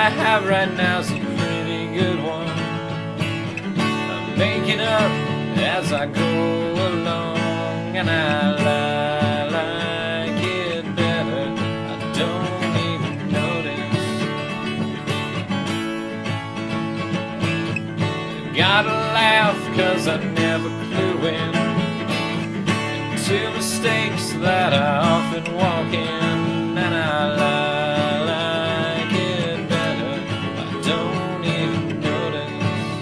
I have right now is a pretty good one. I'm making up as I go along, and I like it better. I don't even notice. Gotta laugh 'cause I never flew in to mistakes that I often walk in, and I like it better. I don't even notice.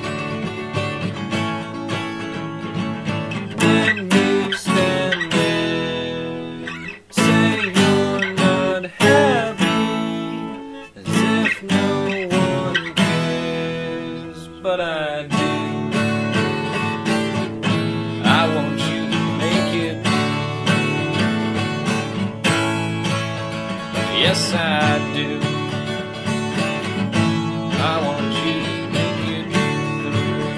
When you stand there, say you're not happy, as if no one cares, but I do. I want you to make it. Yes, I do. I want you to make it through.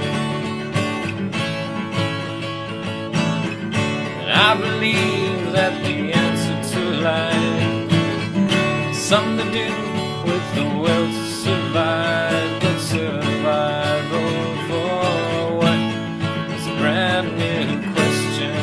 And I believe that the answer to life has something to do with the will to survive. But survival for what is a brand new question.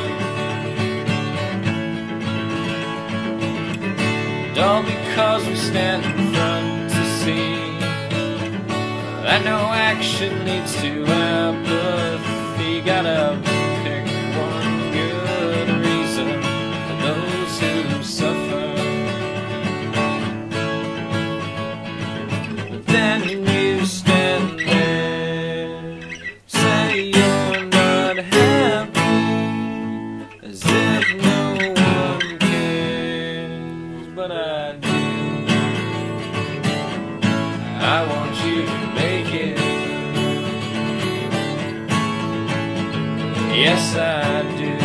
And all because we stand in front to see that no action leads to apathy. Gotta pick one good reason for those who suffer. But then you stand there, say you're not happy, as if no one cares, but I do. I want you to make it. Yes, I do.